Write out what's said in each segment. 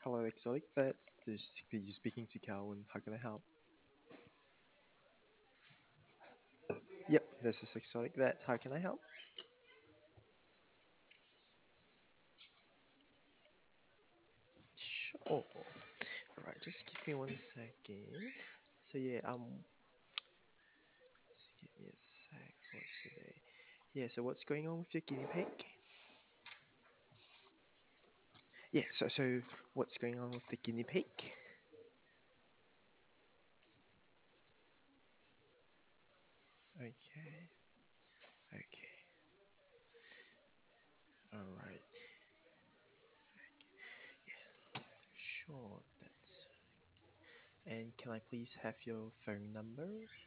Hello, Exotic Vets. This is you speaking to Calvin. How can I help? Yep, this is Exotic Vets. How can I help? Sure. All right, just give me 1 second. So yeah, just give me a sec for today. Yeah, so what's going on with your guinea pig? Yeah, so what's going on with the guinea pig? Okay, okay, all right. Sure, that's. And can I please have your phone number?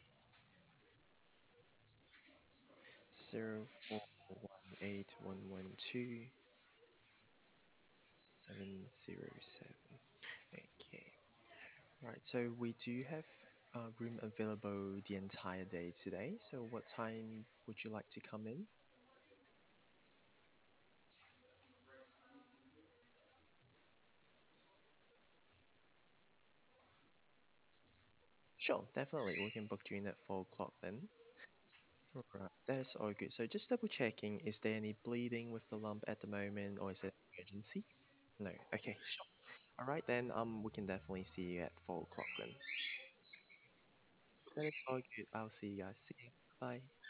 0418112707. Okay. Right, so we do have a room available the entire day today. So what time would you like to come in? Sure, definitely. We can book you in at 4 o'clock then. Right, that is all good. So just double checking, is there any bleeding with the lump at the moment or is it emergency? No. Okay, sure. All right then, we can definitely see you at 4 o'clock then. That is all good. I'll see you guys. See you. Bye.